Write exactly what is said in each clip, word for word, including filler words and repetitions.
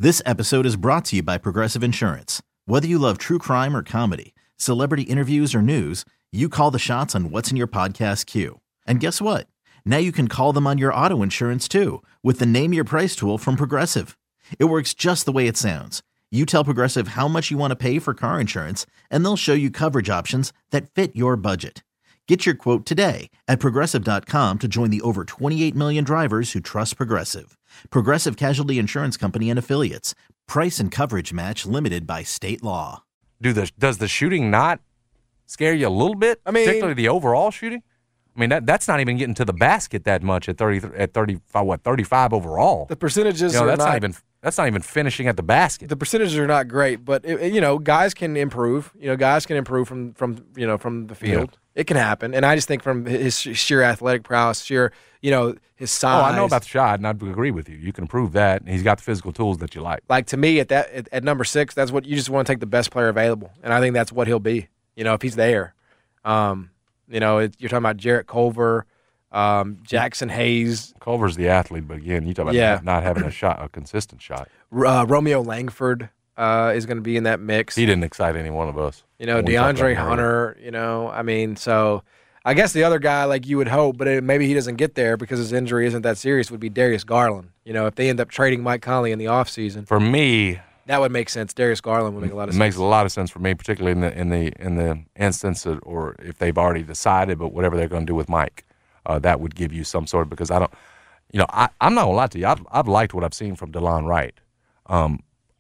This episode is brought to you by Progressive Insurance. Whether you love true crime or comedy, celebrity interviews or news, you call the shots on what's in your podcast queue. And guess what? Now you can call them on your auto insurance too with the Name Your Price tool from Progressive. It works just the way it sounds. You tell Progressive how much you want to pay for car insurance, and they'll show you coverage options that fit your budget. Get your quote today at Progressive dot com to join the over twenty-eight million drivers who trust Progressive. Progressive Casualty Insurance Company and Affiliates. Price and coverage match limited by state law. Do the does the shooting not scare you a little bit? I mean, particularly the overall shooting. I mean, that that's not even getting to the basket that much at thirty at thirty-five what thirty-five overall. The percentages you know, are that's not, not even that's not even finishing at the basket. The percentages are not great, but it, you know, guys can improve. You know, guys can improve from from you know from the field. Yeah. It can happen, and I just think from his sheer athletic prowess, sheer you know his size. Oh, I know about the shot, and I'd agree with you. You can improve that, and he's got the physical tools that you like. Like to me, at that at, at number six, that's what you just want to take the best player available, and I think that's what he'll be. You know, if he's there, um, you know, it, you're talking about Jarrett Culver. Um, Jackson Hayes. Culver's the athlete, but again, you talk about yeah. not, not having a shot, a consistent shot. Uh, Romeo Langford uh, is going to be in that mix. He didn't excite any one of us. You know, DeAndre Hunter, you know, I mean, so I guess the other guy, like you would hope, but it, maybe he doesn't get there because his injury isn't that serious, would be Darius Garland. You know, if they end up trading Mike Conley in the offseason. For me, that would make sense. Darius Garland would make a lot of it sense. It makes a lot of sense for me, particularly in the in the in the instance of, or if they've already decided, but whatever they're going to do with Mike. Uh, that would give you some sort of, because I don't, you know, I, I'm not going to lie to you. I've, I've liked what I've seen from DeLon Wright. Um,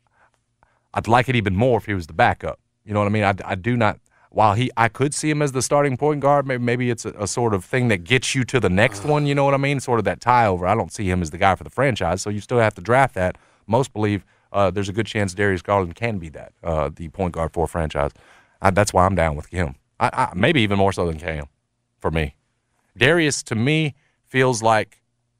I'd like it even more if he was the backup. You know what I mean? I, I do not, while he, I could see him as the starting point guard, maybe, maybe it's a, a sort of thing that gets you to the next one, you know what I mean? Sort of that tie over. I don't see him as the guy for the franchise, so you still have to draft that. Most believe uh, there's a good chance Darius Garland can be that, uh, the point guard for a franchise. I, that's why I'm down with him. I, I, maybe even more so than Cam for me. Darius, to me, feels like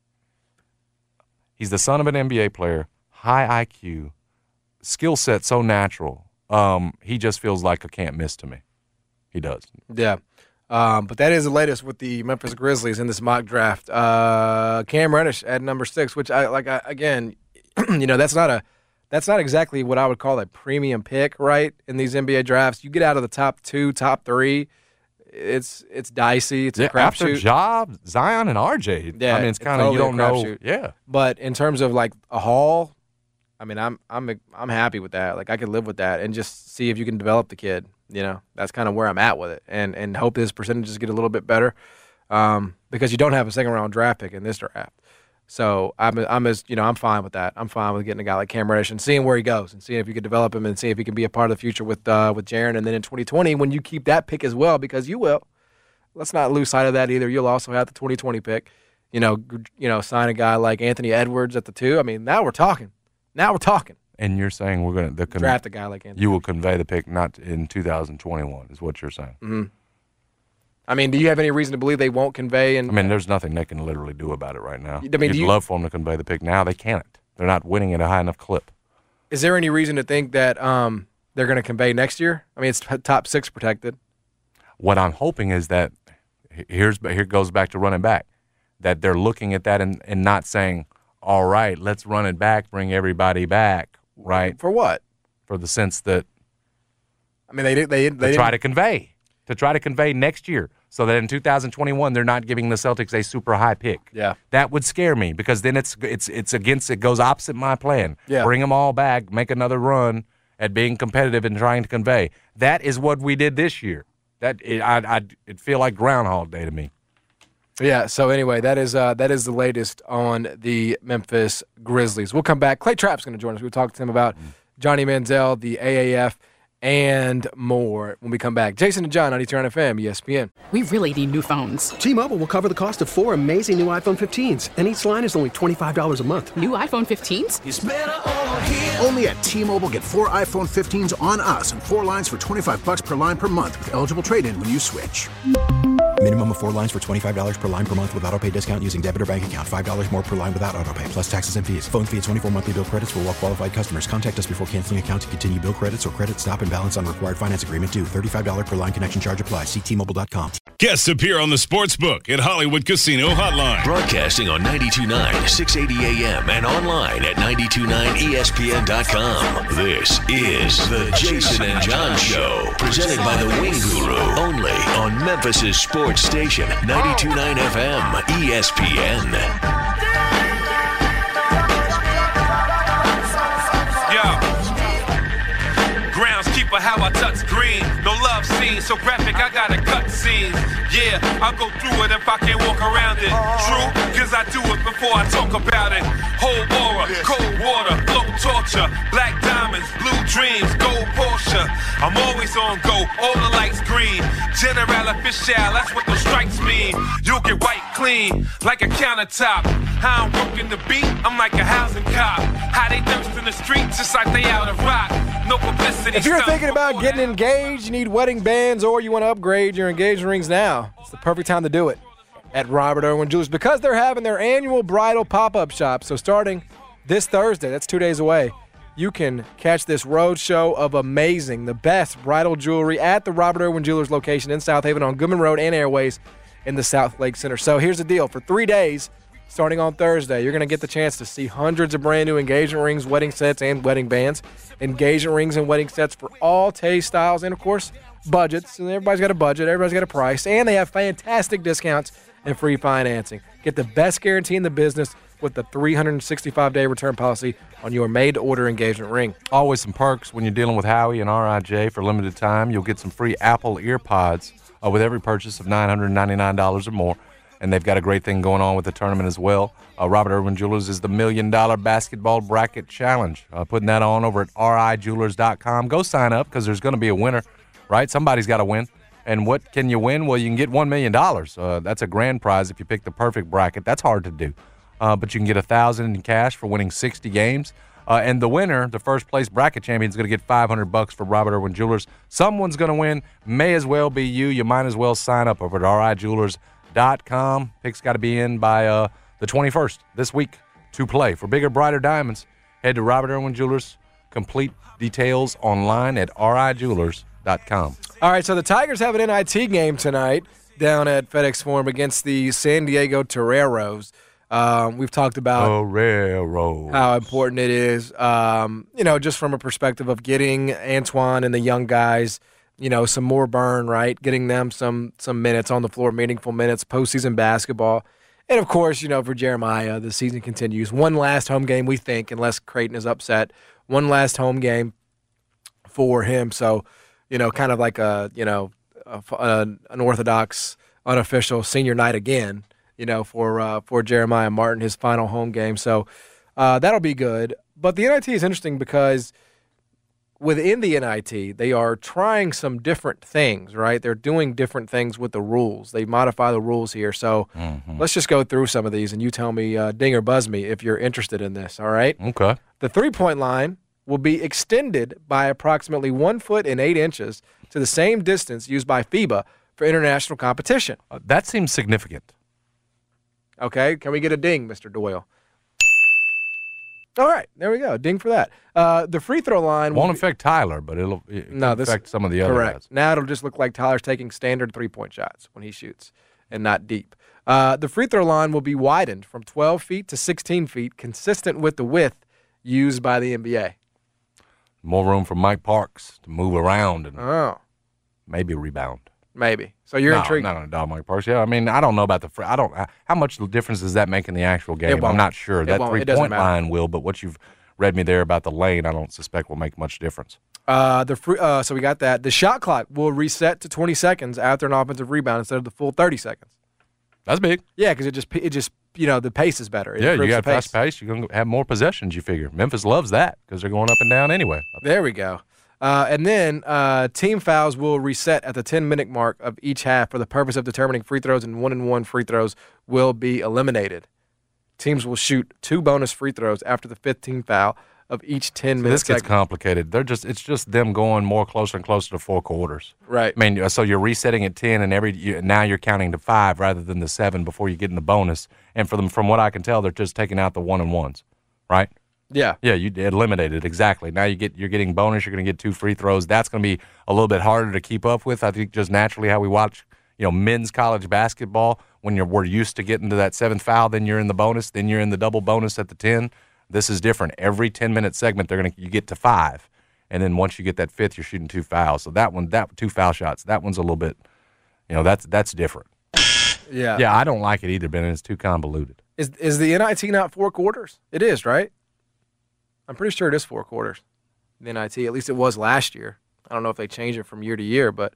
he's the son of an N B A player, high I Q, skill set so natural. Um, he just feels like a can't miss to me. He does. Yeah. Um, but that is the latest with the Memphis Grizzlies in this mock draft. Uh, Cam Reddish at number six, which I like. I, again, you know, that's not a that's not exactly what I would call a premium pick, right? In these N B A drafts, you get out of the top two, top three. It's it's dicey. It's a crapshoot. After Job, Zion, and R J. Yeah, I mean, it's kind of totally you don't know. Shoot. Yeah. But in terms of like a haul, I mean, I'm I'm I'm happy with that. Like I could live with that, and just see if you can develop the kid. You know, that's kind of where I'm at with it, and and hope his percentages get a little bit better, um, because you don't have a second round draft pick in this draft. So I'm I'm as you know I'm fine with that. I'm fine with getting a guy like Cam Reddish and seeing where he goes and seeing if you could develop him and see if he can be a part of the future with uh, with Jaren. And then in twenty twenty, when you keep that pick as well, because you will. Let's not lose sight of that either. You'll also have the twenty twenty pick. You know, you know, sign a guy like Anthony Edwards at the two. I mean, now we're talking. Now we're talking. And you're saying we're going to con- draft a guy like Anthony. You will convey the pick not in two thousand twenty-one, is what you're saying. Mm-hmm. I mean, do you have any reason to believe they won't convey? And I mean, there's nothing they can literally do about it right now. I mean, You'd you, love for them to convey the pick now. They can't. They're not winning at a high enough clip. Is there any reason to think that um, they're going to convey next year? I mean, it's t- top six protected. What I'm hoping is that here's here goes back to running back, that they're looking at that and, and not saying, all right, let's run it back, bring everybody back, right? For what? For the sense that I mean, they did. They, they to try to convey, to try to convey next year, so that in two thousand twenty-one they're not giving the Celtics a super high pick. Yeah, that would scare me because then it's it's it's against it goes opposite my plan. Yeah, bring them all back, make another run at being competitive and trying to convey. That is what we did this year. That it, I I it feel like Groundhog Day to me. Yeah. So anyway, that is uh, that is the latest on the Memphis Grizzlies. We'll come back. Clay Trapp's going to join us. We'll talk to him about Johnny Manziel, the A A F, and more when we come back. Jason and John on E T R N F M, E S P N. We really need new phones. T-Mobile will cover the cost of four amazing new iPhone fifteens, and each line is only twenty-five dollars a month. New iPhone fifteens? It's better over here. Only at T-Mobile, get four iPhone fifteens on us and four lines for twenty-five dollars per line per month with eligible trade-in when you switch. Minimum of four lines for twenty-five dollars per line per month with autopay discount using debit or bank account. five dollars more per line without autopay, plus taxes and fees. Phone fee at twenty-four monthly bill credits for well-qualified customers. Contact us before canceling account to continue bill credits or credit stop and balance on required finance agreement due. thirty-five dollars per line connection charge applies. See T Mobile dot com. Guests appear on the Sportsbook at Hollywood Casino Hotline. Broadcasting on ninety-two point nine, six eighty A M and online at nine two nine E S P N dot com. This is the Jason and John Show, presented by the Wing Guru, only on Memphis' sports station, ninety-two point nine F M, E S P N. Yo. Groundskeeper, how I touch green. No love scene, so graphic, I gotta cut scenes. Yeah, I'll go through it if I can't walk around it. True, cause I do it before I talk about it. Whole aura, cold water, low torture. Black diamonds, blue dreams, gold Porsche. I'm always on go, all the lights green. General official, that's what those stripes mean. You'll get white clean, like a countertop. How I'm working the beat, I'm like a housing cop. How they thirst in the streets, just like they out of rock. No publicity. If you're thinking about getting engaged, you need wedding bands, or you want to upgrade your engagement rings now, it's the perfect time to do it at Robert Irwin Jewelers, because they're having their annual bridal pop-up shop. So starting this Thursday, that's two days away, you can catch this road show of amazing, the best bridal jewelry at the Robert Irwin Jewelers location in South Haven on Goodman Road and Airways in the South Lake Center. So here's the deal. For three days, starting on Thursday, you're going to get the chance to see hundreds of brand new engagement rings, wedding sets, and wedding bands. Engagement rings and wedding sets for all taste, styles, and, of course, budgets. And everybody's got a budget. Everybody's got a price. And they have fantastic discounts and free financing. Get the best guarantee in the business with the three hundred sixty-five day return policy on your made-to-order engagement ring. Always some perks when you're dealing with Howie and R I J for a limited time. You'll get some free Apple EarPods uh, with every purchase of nine hundred ninety-nine dollars or more. And they've got a great thing going on with the tournament as well. Uh, Robert Irwin Jewelers is the Million Dollar Basketball Bracket Challenge. Uh, putting that on over at R I jewelers dot com. Go sign up because there's going to be a winner, right? Somebody's got to win. And what can you win? Well, you can get one million dollars. Uh, that's a grand prize if you pick the perfect bracket. That's hard to do. Uh, but you can get one thousand dollars in cash for winning sixty games. Uh, and the winner, the first place bracket champion, is going to get five hundred bucks for Robert Irwin Jewelers. Someone's going to win. May as well be you. You might as well sign up over at R I jewelers dot com. Picks got to be in by uh, the twenty-first this week to play. For bigger, brighter diamonds, head to Robert Irwin Jewelers. Complete details online at R I jewelers dot com. All right, so the Tigers have an N I T game tonight down at FedEx Forum against the San Diego Toreros. Um, we've talked about Toreros. how important it is, um, you know, just from a perspective of getting Antoine and the young guys, you know, some more burn, right? Getting them some some minutes on the floor, meaningful minutes, postseason basketball. And, of course, you know, for Jeremiah, the season continues. One last home game, we think, unless Creighton is upset. One last home game for him. So, you know, kind of like a, you know, a, a, an orthodox, unofficial senior night again, you know, for uh, for Jeremiah Martin, his final home game. So uh, that'll be good. But the N I T is interesting because within the N I T, they are trying some different things, right? They're doing different things with the rules. They modify the rules here. So mm-hmm. let's just go through some of these, and you tell me, uh, ding or buzz me, if you're interested in this, all right? Okay. The three-point line will be extended by approximately one foot and eight inches to the same distance used by FIBA for international competition. Uh, that seems significant. Okay, can we get a ding, Mister Doyle? All right, there we go. Ding for that. Uh, the free throw line won't will affect Tyler, but it'll it no, this, affect some of the other correct. guys. Now it'll just look like Tyler's taking standard three-point shots when he shoots and not deep. Uh, the free throw line will be widened from twelve feet to sixteen feet, consistent with the width used by the N B A. More room for Mike Parks to move around and oh. maybe rebound. Maybe. So you're no, intrigued. Not on a dog Mike Parks. Yeah, I mean, I don't know about the free. I don't. How much difference does that make in the actual game? I'm not sure. It that won't. three-point line will, but what you've read me there about the lane, I don't suspect will make much difference. Uh, the free, uh, so we got that. The shot clock will reset to twenty seconds after an offensive rebound instead of the full thirty seconds. That's big. Yeah, because it just it just you know the pace is better. It yeah, you got the pace. fast pace. You're going to have more possessions. You figure Memphis loves that because they're going up and down anyway. There we go. Uh, and then uh, team fouls will reset at the ten-minute mark of each half for the purpose of determining free throws, and one-and-one free throws will be eliminated. Teams will shoot two bonus free throws after the fifteen foul of each ten-minute so This gets segment. complicated. They're just It's just them going more closer and closer to four quarters. Right. I mean, so you're resetting at ten, and every you, now you're counting to five rather than the seven before you get in the bonus. And for them, from what I can tell, they're just taking out the one-and-ones, right? Yeah. Yeah, you eliminated exactly. Now you get you're getting bonus. You're going to get two free throws. That's going to be a little bit harder to keep up with. I think just naturally how we watch, you you know, men's college basketball, when you're we're used to getting to that seventh foul, then you're in the bonus, then you're in the double bonus at the ten. This is different. Every ten-minute segment, they're gonna you get to five, and then once you get that fifth, you're shooting two fouls. So that one, that two foul shots, that one's a little bit, you know, that's that's different. Yeah, yeah, I don't like it either, Ben. It's too convoluted. Is is the N I T not four quarters? It is, right? I'm pretty sure it is four quarters. The N I T, at least it was last year. I don't know if they change it from year to year, but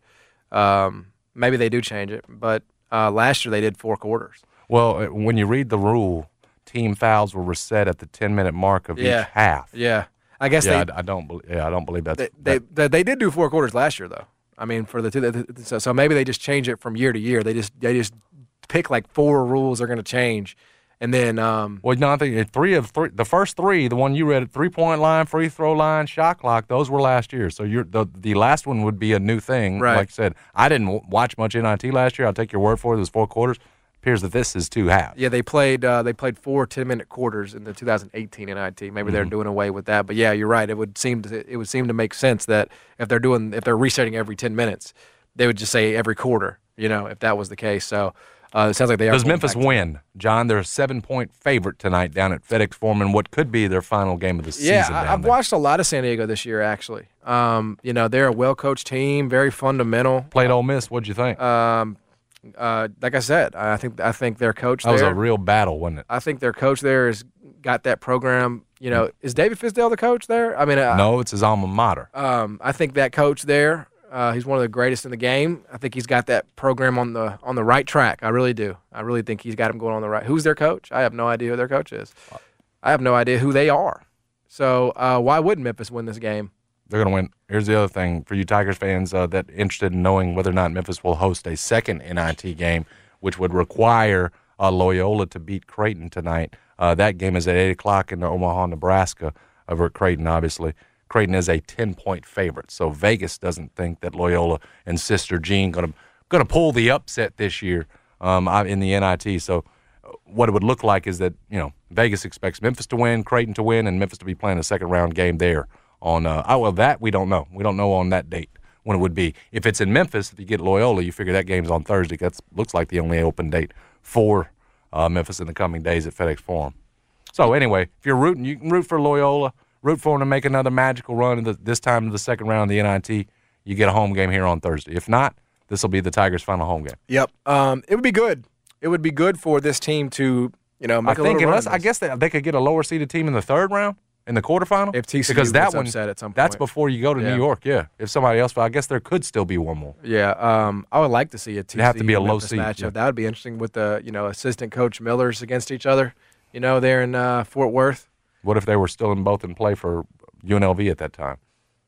um, maybe they do change it. But uh, last year they did four quarters. Well, when you read the rule, team fouls were reset at the ten-minute mark of yeah. each half. Yeah, I guess yeah, they. I, I don't. Be, yeah, I don't believe that's. They, they they they did do four quarters last year, though. I mean, for the two. The, so, so maybe they just change it from year to year. They just they just pick like four rules they're going to change. And then, um, well, no, I think three of three, the first three, the one you read, three point line, free throw line, shot clock, those were last year. So you're the the last one would be a new thing. Right. Like I said, I didn't w- watch much N I T last year. I'll take your word for it. It was four quarters. Appears that this is two halves. Yeah, they played uh, they played four ten-minute quarters in the two thousand eighteen N I T. Maybe mm-hmm. they're doing away with that. But yeah, you're right. It would seem to it would seem to make sense that if they're doing if they're resetting every ten minutes, they would just say every quarter. You know, if that was the case. So. Uh, it sounds like they are. Does Memphis win, John? They're a seven-point favorite tonight down at FedEx Forum in what could be their final game of the season. Yeah, down I've there. watched a lot of San Diego this year, actually. Um, you know, they're a well-coached team, very fundamental. Played Ole Miss. What'd you think? Um, uh, like I said, I think I think their coach that there. was a real battle, wasn't it? I think their coach there has got that program. You know, is David Fisdale the coach there? I mean, uh, no, it's his alma mater. Um, I think that coach there. Uh, he's one of the greatest in the game. I think he's got that program on the on the right track. I really do. I really think he's got him going on the right. Who's their coach? I have no idea who their coach is. I have no idea who they are. So uh, why wouldn't Memphis win this game? They're going to win. Here's the other thing for you Tigers fans uh, that interested in knowing whether or not Memphis will host a second N I T game, which would require uh, Loyola to beat Creighton tonight. Uh, that game is at eight o'clock in Omaha, Nebraska, over at Creighton, obviously. Creighton is a ten-point favorite, so Vegas doesn't think that Loyola and Sister Jean going to going to pull the upset this year um, in the N I T. So what it would look like is that, you know, Vegas expects Memphis to win, Creighton to win, and Memphis to be playing a second-round game there on uh, – oh, well, that we don't know. We don't know on that date when it would be. If it's in Memphis, if you get Loyola, you figure that game's on Thursday. That looks like the only open date for uh, Memphis in the coming days at FedEx Forum. So anyway, if you're rooting, you can root for Loyola. Root for them to make another magical run in the, this time of the second round of the N I T. You get a home game here on Thursday. If not, this will be the Tigers' final home game. Yep. Um, it would be good. It would be good for this team to, you know, make I a think little unless run. I guess they, they could get a lower seeded team in the third round in the quarterfinal. If T C U because that gets one, upset at some point. that's before you go to Yeah. New York. Yeah. If somebody else, but I guess there could still be one more. Yeah. Um, I would like to see a T C U have to be a low Memphis seed, matchup. yeah. That would be interesting with the, you know, assistant coach Millers against each other. You know, there in uh, Fort Worth. What if they were still in both in play for U N L V at that time?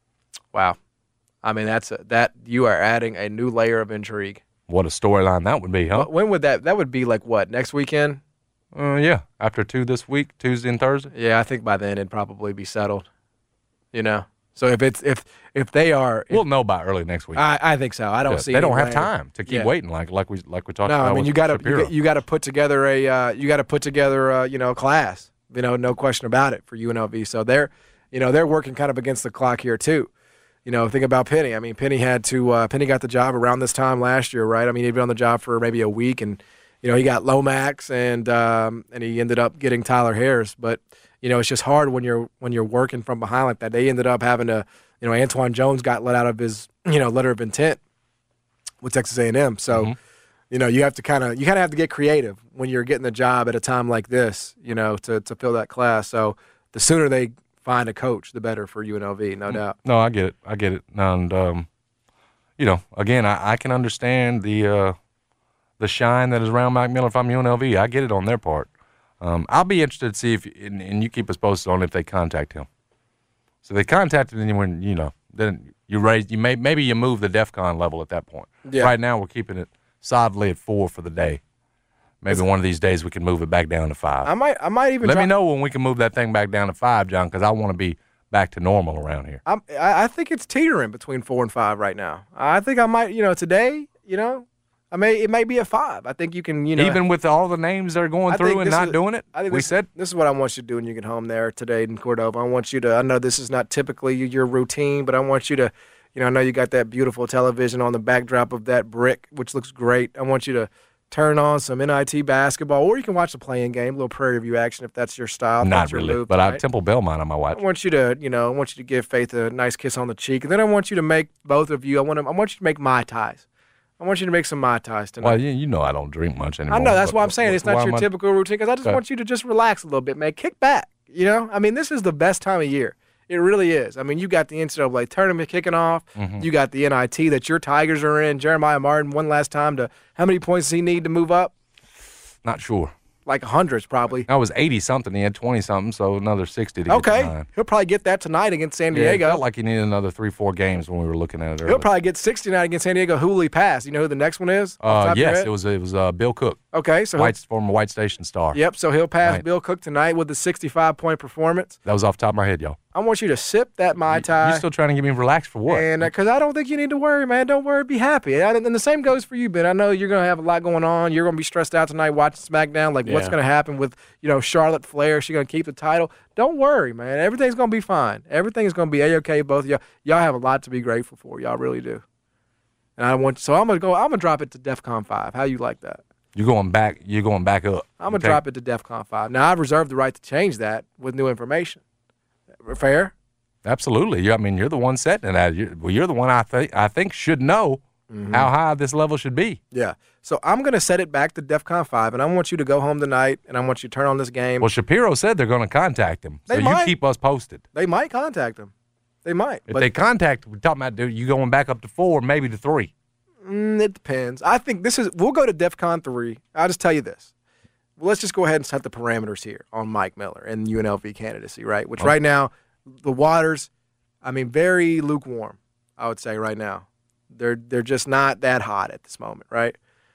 Wow. I mean, that's a, that you are adding a new layer of intrigue. What a storyline that would be, huh? When would that? That would be like what, next weekend? Uh, yeah, after two this week, Tuesday and Thursday. Yeah, I think by then it'd probably be settled. You know, so if it's if if they are, if, We'll know by early next week. I, I think so. I don't Yeah, see they don't any have way- time to keep Yeah. waiting like like we like we talked No, about. I mean with you got to you, Shapiro. got- you got to put together a uh, you got to put together a, you know, a class. You know, no question about it for U N L V. So they're you know they're working kind of against the clock here too. You know, think about Penny. I mean, Penny had to uh, Penny got the job around this time last year, right? I mean, he'd been on the job for maybe a week, and you know he got Lomax, and um, and he ended up getting Tyler Harris. But you know, it's just hard when you're when you're working from behind like that. They ended up having to, you know, Antoine Jones got let out of his you know letter of intent with Texas A and M. So. Mm-hmm. You know, you have to kind of you kind of have to get creative when you're getting the job at a time like this. You know, to to fill that class. So the sooner they find a coach, the better for U N L V, no doubt. No, I get it. I get it. And um, you know, again, I, I can understand the uh, the shine that is around Mike Miller if I'm U N L V. I get it on their part. Um, I'll be interested to see if, and, and you keep us posted on if they contact him. So they contacted anyone, you know, then you raise, you may maybe you move the DEFCON level at that point. Yeah. Right now we're keeping it solidly at four for the day. Maybe one of these days we can move it back down to five. I might I might even Let try, me know when we can move that thing back down to five, John, because I want to be back to normal around here. I'm, I I think it's teetering between four and five right now. I think I might, you know, today, you know, I may it may be a five. I think you can, you know, Even with all the names that are going I through think and this not is- doing it, I think we this, said this is what I want you to do when you get home there today in Cordova. I want you to. I know this is not typically your routine, but I want you to, You know, I know you got that beautiful television on the backdrop of that brick, which looks great. I want you to turn on some N I T basketball, or you can watch the playing game, a little Prairie View action if that's your style. Not really, move, but right? I have Temple Belmont on my watch. I want you to, you know, I want you to give Faith a nice kiss on the cheek, and then I want you to make both of you. I want to, I want you to make Mai Tais. I want you to make some Mai Tais tonight. Well, you, you know I don't drink much anymore. I know, that's but, why I'm saying it's not your I, typical routine, because I just okay. want you to just relax a little bit, man. Kick back, you know? I mean, this is the best time of year. It really is. I mean, you got the N C double A tournament kicking off. Mm-hmm. You got the N I T that your Tigers are in. Jeremiah Martin, one last time to how many points does he need to move up? Not sure. Like hundreds, probably. I was eighty-something. He had twenty-something, so another sixty to okay. get to nine. He'll probably get that tonight against San Diego. Yeah, it felt like he needed another three, four games when we were looking at it earlier. He'll probably get sixty tonight against San Diego. Who will he pass? You know who the next one is? Uh, yes, it was it was uh, Bill Cook. Okay, so White, former White Station star. Yep, so he'll pass right. Bill Cook tonight with a sixty-five point performance. That was off the top of my head, y'all. I want you to sip that Mai Tai. You still trying to get me relaxed for what? And because uh, I don't think you need to worry, man. Don't worry, be happy. And, and the same goes for you, Ben. I know you're going to have a lot going on. You're going to be stressed out tonight watching SmackDown. Like, yeah. what's going to happen with, you know, Charlotte Flair? Is she going to keep the title? Don't worry, man. Everything's going to be fine. Everything is going to be A-okay. Both of y'all. Y'all have a lot to be grateful for. Y'all really do. And I want so I'm gonna go. I'm gonna drop it to DEFCON five. How you like that? You're going back. You're going back up. I'm gonna okay. drop it to DEFCON five. Now I've reserved the right to change that with new information. Fair? Absolutely. You, I mean, you're the one setting it at. You're, well, you're the one I think I think should know mm-hmm. how high this level should be. Yeah. So I'm gonna set it back to DEFCON five, and I want you to go home tonight, and I want you to turn on this game. Well, Shapiro said they're going to contact him, They so might. you keep us posted. They might contact him. They might. If but they contact, we're talking about dude, you going back up to four, maybe to three. Mm, it depends. I think this is. We'll go to DEFCON three. I'll just tell you this. Well, let's just go ahead and set the parameters here on Mike Miller and U N L V candidacy, right? Which Okay. right now, the waters, I mean, very lukewarm. I would say right now, they're they're just not that hot at this moment, right?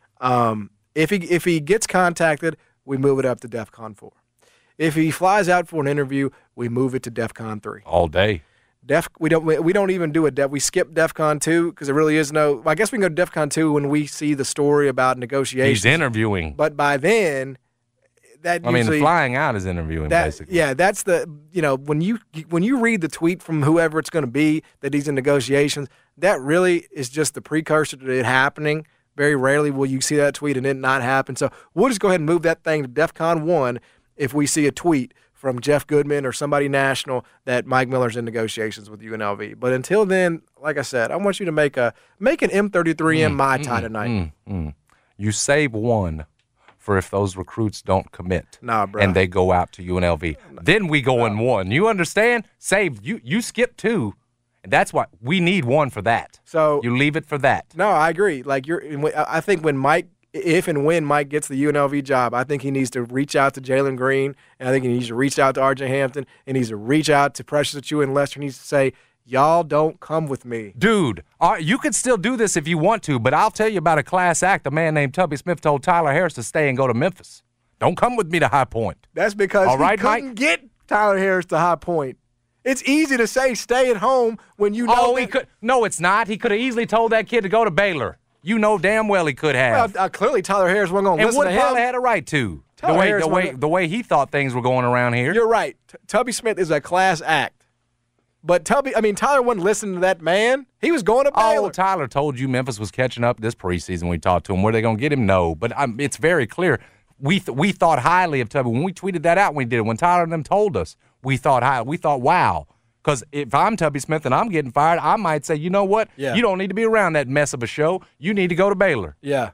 Um, if he if he gets contacted, we move it up to DEFCON four. If he flies out for an interview, we move it to DEFCON three. All day. Def, we don't we don't even do a Def. We skip DEFCON two because there really is no. I guess we can go to DEFCON two when we see the story about negotiations. He's interviewing. But by then, that I mean, usually, flying out is interviewing, that, basically. Yeah, that's the you know when you when you read the tweet from whoever it's going to be that he's in negotiations, that really is just the precursor to it happening. Very rarely will you see that tweet and it not happen. So we'll just go ahead and move that thing to DEFCON one if we see a tweet from Jeff Goodman or somebody national that Mike Miller's in negotiations with U N L V. But until then, like I said, I want you to make a make an M thirty-three M Mm, Mai mm, Tai tonight. mm, mm. You save one for if those recruits don't commit. Nah, bro. And they go out to U N L V. Then we go in one. You understand? Save you you skip two. And that's what we need one for that. So you leave it for that. No, I agree. Like you're I think when Mike If and when Mike gets the U N L V job, I think he needs to reach out to Jalen Green, and I think he needs to reach out to R J Hampton, and he needs to reach out to Precious Achiuwa and Lester. He needs to say, y'all don't come with me. Dude, uh, you could still do this if you want to, but I'll tell you about a class act. A man named Tubby Smith told Tyler Harris to stay and go to Memphis. Don't come with me to High Point. That's because All he right, couldn't Mike? get Tyler Harris to High Point. It's easy to say stay at home when you know Oh, that, he could. No, it's not. He could have easily told that kid to go to Baylor. You know damn well he could have. Well, uh, clearly Tyler Harris wasn't going to and listen would to him. probably had a right to. Tyler the way Harris the way wasn't- the way he thought things were going around here. You're right. T- Tubby Smith is a class act. But Tubby, I mean, Tyler wasn't listening to that man. He was going to Baylor. Oh, Tyler told you Memphis was catching up this preseason. We talked to him. Were they going to get him? No. But um, it's very clear. We th- we thought highly of Tubby. When we tweeted that out, when we did it. When Tyler and them told us, we thought high. We thought, wow. Because if I'm Tubby Smith and I'm getting fired, I might say, you know what? Yeah. You don't need to be around that mess of a show. You need to go to Baylor. Yeah.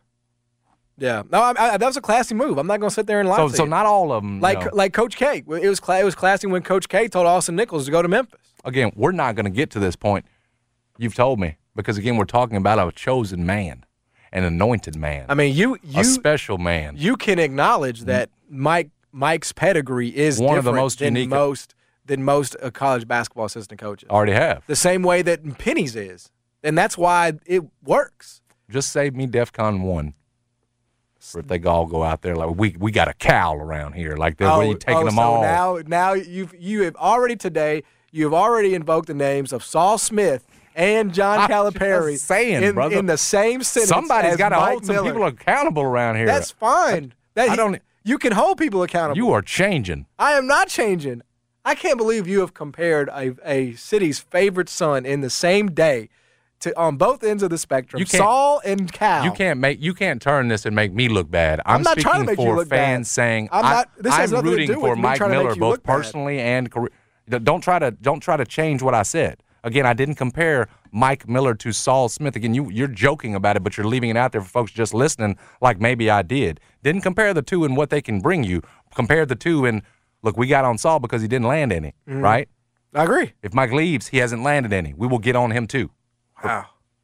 Yeah. No, I, I, that was a classy move. I'm not going to sit there and lie So to so you. not all of them. Like you know. like Coach K. It was cla- it was classy when Coach K told Austin Nichols to go to Memphis. Again, we're not going to get to this point. You've told me. Because, again, we're talking about a chosen man, an anointed man. I mean, you you a special man. You can acknowledge that Mike Mike's pedigree is One of the different most than unique- most than most uh, college basketball assistant coaches. Already have. The same way that Penny's is, and that's why it works. Just save me DEFCON one. For if they all go out there like we we got a cowl around here, like they're Oh, really taking oh, them so all. now now you've you have already today you have already invoked the names of Saul Smith and John I'm Calipari just saying, in, brother. in the same sentence. Somebody's got to hold some people accountable around here. That's fine. That, I don't. You can hold people accountable. You are changing. I am not changing. I can't believe you have compared a, a city's favorite son in the same day to on both ends of the spectrum. You can't- Saul and Cal. You can't make you can't turn this and make me look bad. I'm, I'm not trying to speaking make you for look fans bad. saying I'm not- this has I'm nothing to rooting do with for me Mike trying to make Miller you both look bad. personally and career. Don't try to don't try to change what I said. Again, I didn't compare Mike Miller to Saul Smith. Again, you you're joking about it, but you're leaving it out there for folks just listening like maybe I did. Didn't compare the two and what they can bring you. Compared the two and look, we got on Saul because he didn't land any, Mhm. right? I agree. If Mike leaves, he hasn't landed any. We will get on him too. Wow.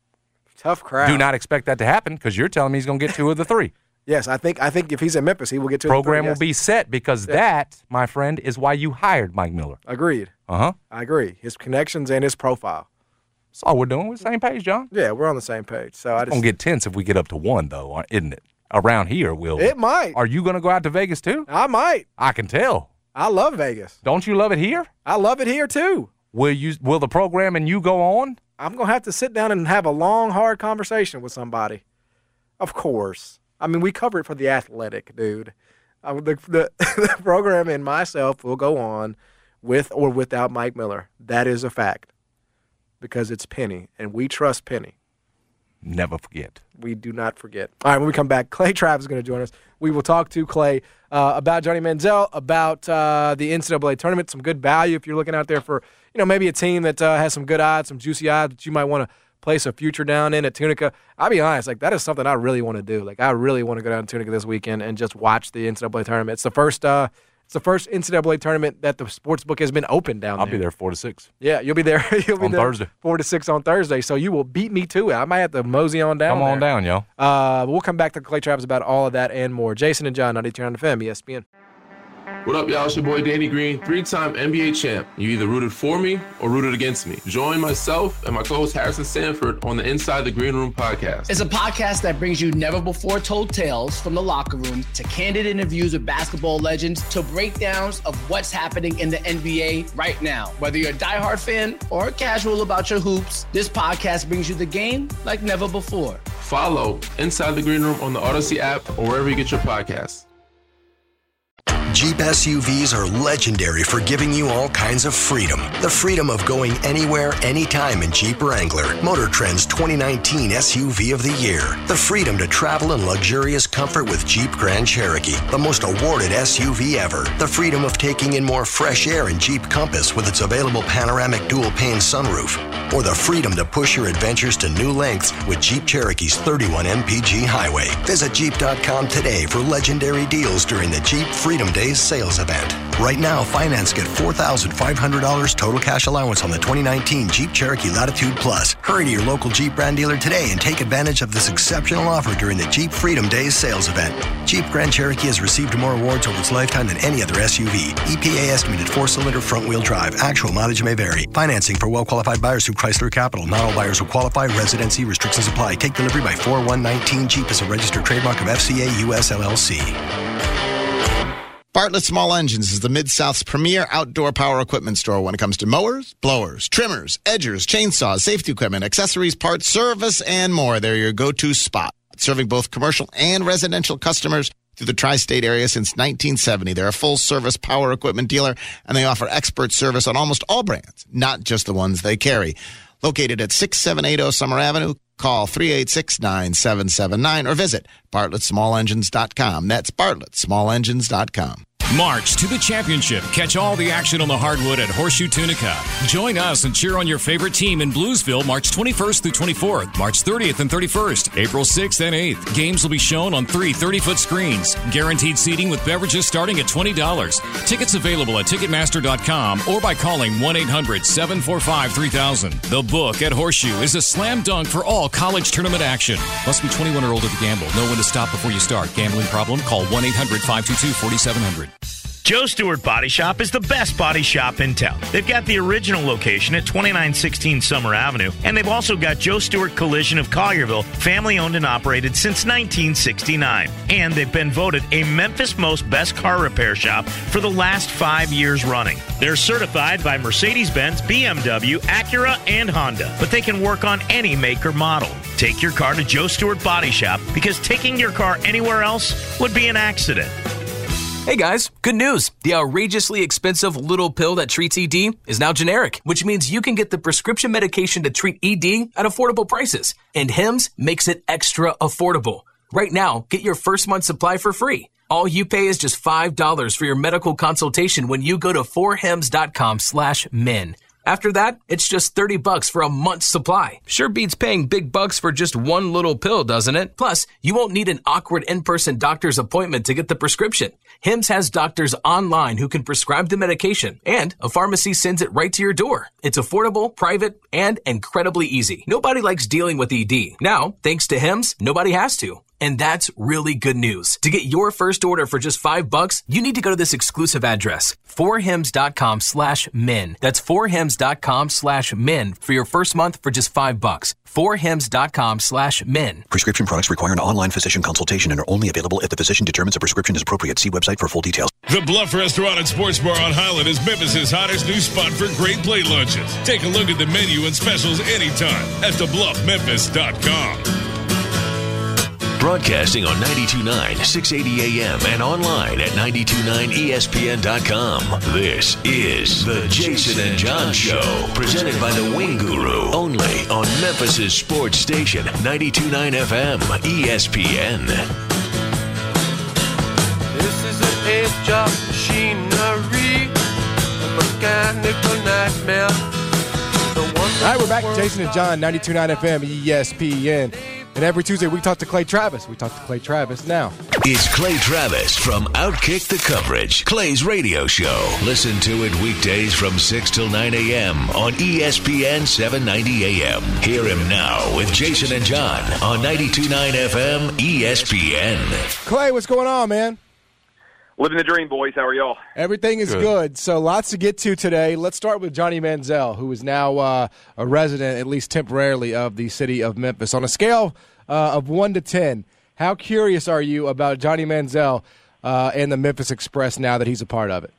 Tough crowd. Do not expect that to happen because you're telling me he's going to get two of the three. Yes, I think I think if he's in Memphis, he will get to Program the three, will be yes. set because Yeah. that, my friend, is why you hired Mike Miller. Agreed. Uh-huh. I agree. His connections and his profile. That's all we're doing. We're the same page, John. Yeah, we're on the same page. So I It's just going to get tense if we get up to one, though, isn't it? Around here, will It might. Are you going to go out to Vegas, too? I might. I can tell. I love Vegas. Don't you love it here? I love it here too. Will you? Will the program and you go on? I'm gonna have to sit down and have a long, hard conversation with somebody. Of course. I mean, we cover it for the Athletic, dude. I, the, the, the program and myself will go on with or without Mike Miller. That is a fact because it's Penny, and we trust Penny. Never forget. We do not forget. All right, when we come back, Clay Travis is going to join us. We will talk to Clay uh, about Johnny Manziel, about uh, the N C double A tournament, some good value if you're looking out there for, you know, maybe a team that uh, has some good odds, some juicy odds that you might want to place a future down in at Tunica. I'll be honest, like that is something I really want to do. Like I really want to go down to Tunica this weekend and just watch the N C double A tournament. It's the first uh, it's the first N C double A tournament that the sports book has been open down I'll there. be there four to six. Yeah, you'll be there. You'll be On there Thursday. four to six on Thursday. So you will beat me to it. I might have to mosey on down. Come on there. down, y'all. Uh, we'll come back to Clay Travis about all of that and more. Jason and John, ninety-two point nine F M, E S P N. What up, y'all? It's your boy Danny Green, three-time N B A champ. You either rooted for me or rooted against me. Join myself and my co-host Harrison Sanford on the Inside the Green Room podcast. It's a podcast that brings you never-before-told tales from the locker room to candid interviews with basketball legends to breakdowns of what's happening in the N B A right now. Whether you're a diehard fan or casual about your hoops, this podcast brings you the game like never before. Follow Inside the Green Room on the Odyssey app or wherever you get your podcasts. Jeep S U Vs are legendary for giving you all kinds of freedom. The freedom of going anywhere, anytime in Jeep Wrangler, Motor Trend's twenty nineteen S U V of the year. The freedom to travel in luxurious comfort with Jeep Grand Cherokee, the most awarded S U V ever. The freedom of taking in more fresh air in Jeep Compass with its available panoramic dual-pane sunroof. Or the freedom to push your adventures to new lengths with Jeep Cherokee's thirty-one M P G Highway. Visit Jeep dot com today for legendary deals during the Jeep Freedom Days sales event. Right now, finance get four thousand five hundred dollars total cash allowance on the twenty nineteen Jeep Cherokee Latitude Plus. Hurry to your local Jeep brand dealer today and take advantage of this exceptional offer during the Jeep Freedom Days sales event. Jeep Grand Cherokee has received more awards over its lifetime than any other S U V. E P A estimated four-cylinder front-wheel drive. Actual mileage may vary. Financing for well-qualified buyers through Chrysler Capital. Not all buyers will qualify. Residency restrictions apply. Take delivery by four one nineteen. Jeep is a registered trademark of F C A U S L L C. Bartlett Small Engines is the Mid-South's premier outdoor power equipment store when it comes to mowers, blowers, trimmers, edgers, chainsaws, safety equipment, accessories, parts, service, and more. They're your go-to spot. Serving both commercial and residential customers through the tri-state area since nineteen seventy. They're a full-service power equipment dealer, and they offer expert service on almost all brands, not just the ones they carry. Located at six seven eight zero Summer Avenue, call three eight six, nine seven seven nine or visit Bartlett Small Engines dot com. That's Bartlett Small Engines dot com. March to the championship. Catch all the action on the hardwood at Horseshoe Tunica. Join us and cheer on your favorite team in Bluesville March twenty-first through twenty-fourth, March thirtieth and thirty-first, April sixth and eighth. Games will be shown on three thirty-foot screens. Guaranteed seating with beverages starting at twenty dollars. Tickets available at Ticketmaster dot com or by calling one eight hundred, seven four five, three thousand. The Book at Horseshoe is a slam dunk for all college tournament action. Must be twenty-one or older to gamble. Know when to stop before you start. Gambling problem? Call one eight hundred, five two two, four seven zero zero. Joe Stewart Body Shop is the best body shop in town. They've got the original location at twenty-nine sixteen Summer Avenue, and they've also got Joe Stewart Collision of Collierville, family owned and operated since nineteen sixty-nine. And they've been voted a Memphis Most Best Car Repair Shop for the last five years running. They're certified by Mercedes-Benz, B M W, Acura, and Honda, but they can work on any make or model. Take your car to Joe Stewart Body Shop because taking your car anywhere else would be an accident. Hey guys, good news. The outrageously expensive little pill that treats E D is now generic, which means you can get the prescription medication to treat E D at affordable prices. And Hims makes it extra affordable. Right now, get your first month supply for free. All you pay is just five dollars for your medical consultation when you go to forhims.com slash min. After that, it's just thirty bucks for a month's supply. Sure beats paying big bucks for just one little pill, doesn't it? Plus, you won't need an awkward in-person doctor's appointment to get the prescription. Hims has doctors online who can prescribe the medication, and a pharmacy sends it right to your door. It's affordable, private, and incredibly easy. Nobody likes dealing with E D. Now, thanks to Hims, nobody has to. And that's really good news. To get your first order for just five bucks, you need to go to this exclusive address, forhims.com slash min. That's forhims.com slash min for your first month for just five bucks. forhims.com slash min. Prescription products require an online physician consultation and are only available if the physician determines a prescription is appropriate. See website for full details. The Bluff Restaurant and Sports Bar on Highland is Memphis' hottest new spot for great plate lunches. Take a look at the menu and specials anytime at the bluff memphis dot com. Broadcasting on ninety-two point nine, six eighty A M and online at ninety-two point nine E S P N dot com. This is the Jason and John Show, presented by the Wing Guru, only on Memphis' sports station, ninety-two point nine F M, E S P N. This is an age of machinery, a mechanical nightmare. All right, we're back. Jason and John, ninety-two point nine F M, E S P N. And every Tuesday, we talk to Clay Travis. We talk to Clay Travis now. It's Clay Travis from Outkick the Coverage, Clay's radio show. Listen to it weekdays from six till nine A M on E S P N seven ninety A M. Hear him now with Jason and John on ninety-two point nine F M E S P N. Clay, what's going on, man? Living the dream, boys. How are y'all? Everything is good. good. So lots to get to today. Let's start with Johnny Manziel, who is now uh, a resident, at least temporarily, of the city of Memphis. On a scale uh, of one to ten, how curious are you about Johnny Manziel uh, and the Memphis Express now that he's a part of it?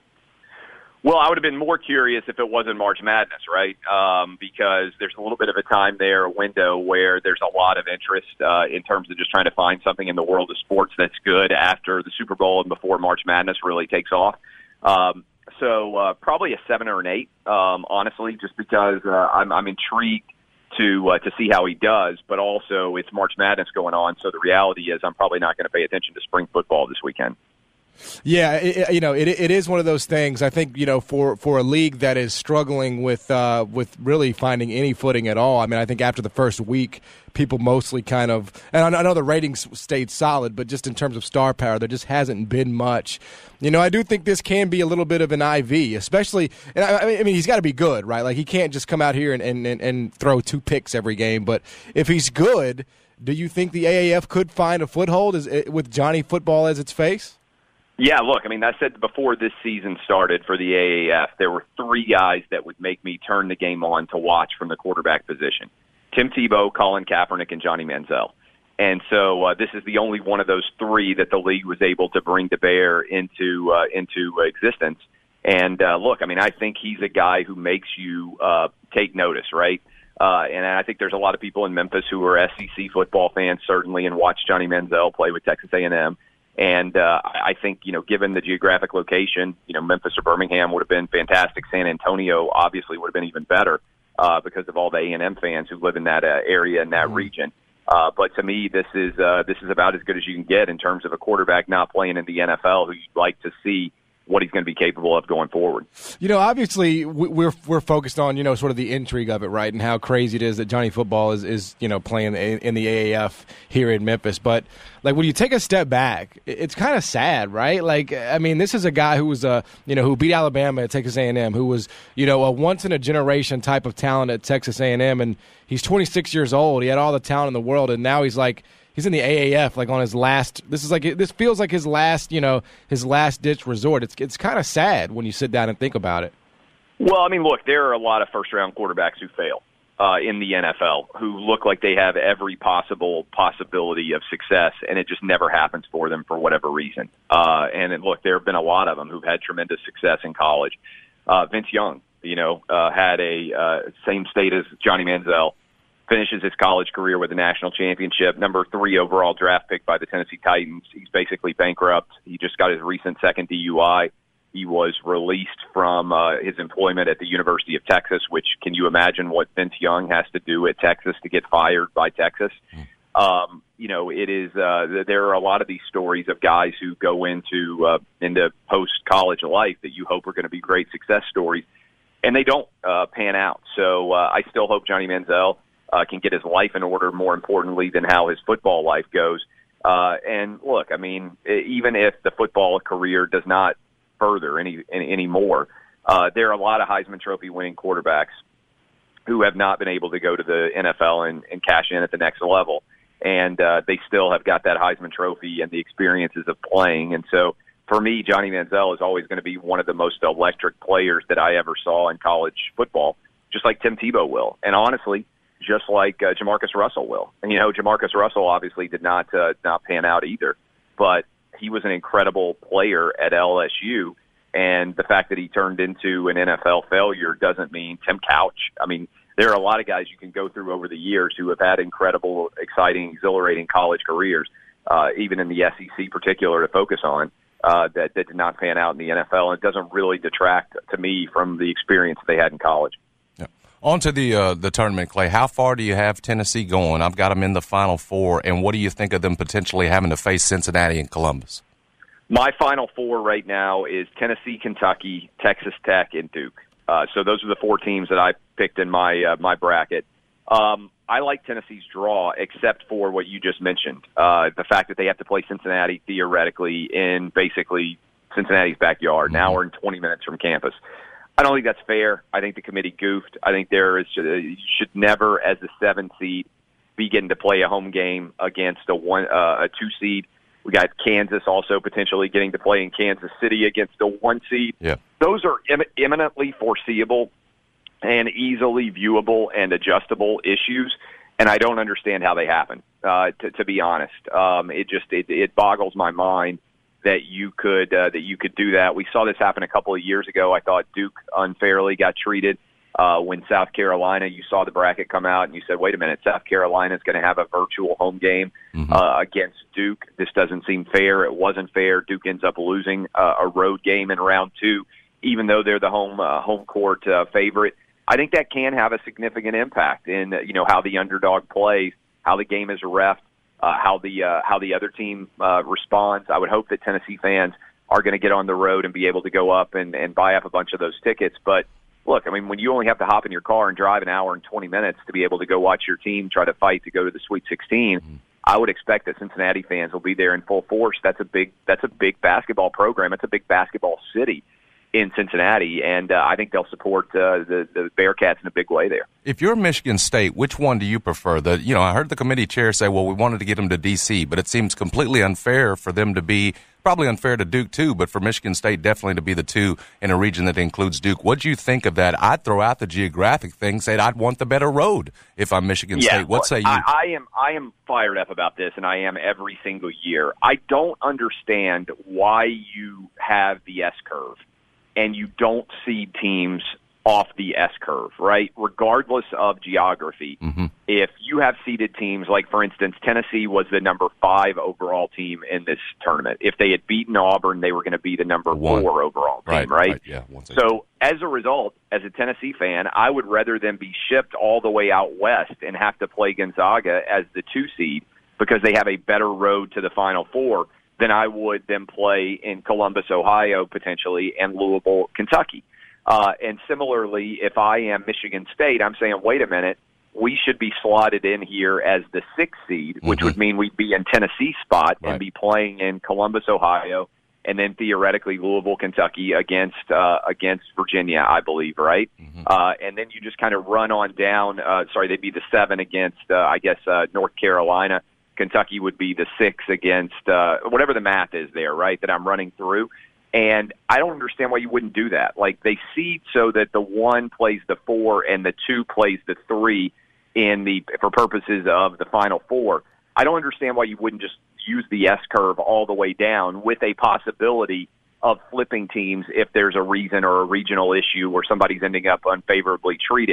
Well, I would have been more curious if it wasn't March Madness, right? Um, because there's a little bit of a time there, a window where there's a lot of interest uh, in terms of just trying to find something in the world of sports that's good after the Super Bowl and before March Madness really takes off. Um, so uh, probably a seven or an eight, um, honestly, just because uh, I'm, I'm intrigued to uh, to see how he does, but also it's March Madness going on, so the reality is I'm probably not going to pay attention to spring football this weekend. Yeah, it, you know, it it is one of those things. I think, you know, for, for a league that is struggling with uh, with really finding any footing at all. I mean, I think after the first week, people mostly kind of, and I know the ratings stayed solid, but just in terms of star power, there just hasn't been much. You know, I do think this can be a little bit of an I V, especially, and I, I mean, he's got to be good, right? Like, he can't just come out here and, and, and throw two picks every game, but if he's good, do you think the A A F could find a foothold as, with Johnny football as its face? Yeah, look, I mean, I said before this season started for the A A F, there were three guys that would make me turn the game on to watch from the quarterback position. Tim Tebow, Colin Kaepernick, and Johnny Manziel. And so uh, this is the only one of those three that the league was able to bring to bear into uh, into existence. And uh, look, I mean, I think he's a guy who makes you uh, take notice, right? Uh, and I think there's a lot of people in Memphis who are S E C football fans, certainly, and watch Johnny Manziel play with Texas A and M. And uh, I think, you know, given the geographic location, you know, Memphis or Birmingham would have been fantastic. San Antonio obviously would have been even better uh, because of all the A and M fans who live in that uh, area and that mm-hmm. region. Uh, but to me, this is uh, this is about as good as you can get in terms of a quarterback not playing in the N F L who you'd like to see what he's going to be capable of going forward. You know, obviously we're we're focused on, you know, sort of the intrigue of it, right, and how crazy it is that Johnny Football is, is you know, playing in the A A F here in Memphis. But, like, when you take a step back, it's kind of sad, right? Like, I mean, this is a guy who was, a, you know, who beat Alabama at Texas A and M, who was, you know, a once-in-a-generation type of talent at Texas A and M, and he's twenty-six years old. He had all the talent in the world, and now he's like, he's in the A A F, like on his last. This is like this feels like his last, you know, his last ditch resort. It's it's kind of sad when you sit down and think about it. Well, I mean, look, there are a lot of first round quarterbacks who fail uh, in the N F L who look like they have every possible possibility of success, and it just never happens for them for whatever reason. Uh, and it, look, there have been a lot of them who've had tremendous success in college. Uh, Vince Young, you know, uh, had a uh, same state as Johnny Manziel. finishes his college career with a national championship, number three overall draft pick by the Tennessee Titans. He's basically bankrupt. He just got his recent second D U I. He was released from uh, his employment at the University of Texas, which can you imagine what Vince Young has to do at Texas to get fired by Texas? Um, you know, it is, uh, there are a lot of these stories of guys who go into, uh, into post-college life that you hope are going to be great success stories, and they don't uh, pan out. So uh, I still hope Johnny Manziel uh, can get his life in order, more importantly than how his football life goes. Uh, and look, I mean, even if the football career does not further any, any anymore, uh, there are a lot of Heisman Trophy winning quarterbacks who have not been able to go to the N F L and, and cash in at the next level. And uh, they still have got that Heisman Trophy and the experiences of playing. And so for me, Johnny Manziel is always going to be one of the most electric players that I ever saw in college football, just like Tim Tebow will. And honestly, just like uh, Jamarcus Russell will. And, you know, Jamarcus Russell obviously did not uh, not pan out either, but he was an incredible player at L S U. And the fact that he turned into an N F L failure doesn't mean Tim Couch. I mean, there are a lot of guys you can go through over the years who have had incredible, exciting, exhilarating college careers, uh, even in the S E C particular to focus on, uh, that, that did not pan out in the N F L. And it doesn't really detract, to me, from the experience they had in college. Yeah. On to the, uh, the tournament, Clay. How far do you have Tennessee going? I've got them in the Final Four. And what do you think of them potentially having to face Cincinnati and Columbus? My Final Four right now is Tennessee, Kentucky, Texas Tech, and Duke. Uh, so those are the four teams that I picked in my uh, my bracket. Um, I like Tennessee's draw, except for what you just mentioned, uh, the fact that they have to play Cincinnati theoretically in basically Cincinnati's backyard, an hour and twenty minutes from campus. I don't think that's fair. I think the committee goofed. I think there is you should never, as the seven seed, be getting to play a home game against a one uh, a two seed. We got Kansas also potentially getting to play in Kansas City against a one seed. Yeah. Those are im- imminently foreseeable and easily viewable and adjustable issues, and I don't understand how they happen, uh, to, to be honest. Um, it just it, it boggles my mind that you could uh, that you could do that. We saw this happen a couple of years ago. I thought Duke unfairly got treated. Uh, when South Carolina, you saw the bracket come out and you said, wait a minute, South Carolina is going to have a virtual home game mm-hmm. uh, against Duke. This doesn't seem fair. It wasn't fair. Duke ends up losing uh, a road game in round two, even though they're the home uh, home court uh, favorite. I think that can have a significant impact in uh, you know how the underdog plays, how the game is reffed, uh, how the uh, how the other team uh, responds. I would hope that Tennessee fans are going to get on the road and be able to go up and, and buy up a bunch of those tickets, but look, I mean, when you only have to hop in your car and drive an hour and twenty minutes to be able to go watch your team try to fight to go to the Sweet sixteen, mm-hmm. I would expect that Cincinnati fans will be there in full force. That's a big, that's a big basketball program. It's a big basketball city in Cincinnati, and uh, I think they'll support uh, the the Bearcats in a big way there. If you're Michigan State, which one do you prefer? The you know, I heard the committee chair say, "Well, we wanted to get them to D C," but it seems completely unfair for them to be. Probably unfair to Duke, too, but for Michigan State, definitely to be the two in a region that includes Duke. What do you think of that? I'd throw out the geographic thing, say I'd want the better road if I'm Michigan yeah, State. What well, say you? I, I am I am fired up about this, and I am every single year. I don't understand why you have the S-curve and you don't seed teams off the S-curve, right? Regardless of geography. Mm-hmm. If you have seeded teams, like, for instance, Tennessee was the number five overall team in this tournament. If they had beaten Auburn, they were going to be the number One. four overall team, right? right? right yeah, so as a result, as a Tennessee fan, I would rather them be shipped all the way out west and have to play Gonzaga as the two seed because they have a better road to the Final Four than I would them play in Columbus, Ohio, potentially, and Louisville, Kentucky. Uh, and similarly, if I am Michigan State, I'm saying, wait a minute, we should be slotted in here as the sixth seed, which mm-hmm. would mean we'd be in Tennessee's spot right. and be playing in Columbus, Ohio, and then theoretically Louisville, Kentucky against uh, against Virginia, I believe, right? Mm-hmm. Uh, and then you just kind of run on down. Uh, sorry, they'd be the seven against, uh, I guess, uh, North Carolina. Kentucky would be the six against uh, whatever the math is there, right, that I'm running through. And I don't understand why you wouldn't do that. Like, they seed so that the one plays the four and the two plays the three in the for purposes of the Final Four. I don't understand why you wouldn't just use the S-curve all the way down with a possibility of flipping teams if there's a reason or a regional issue where somebody's ending up unfavorably treated.